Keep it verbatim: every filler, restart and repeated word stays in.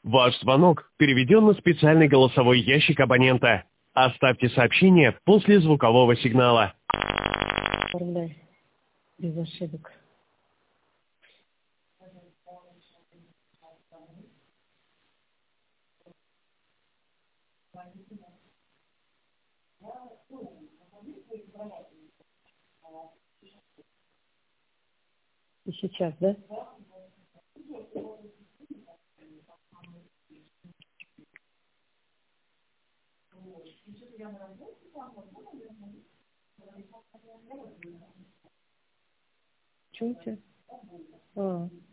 Ваш звонок переведен на специальный голосовой ящик абонента. Оставьте сообщение после звукового сигнала. Оформляй без ошибок. И сейчас, да? Что у тебя? А.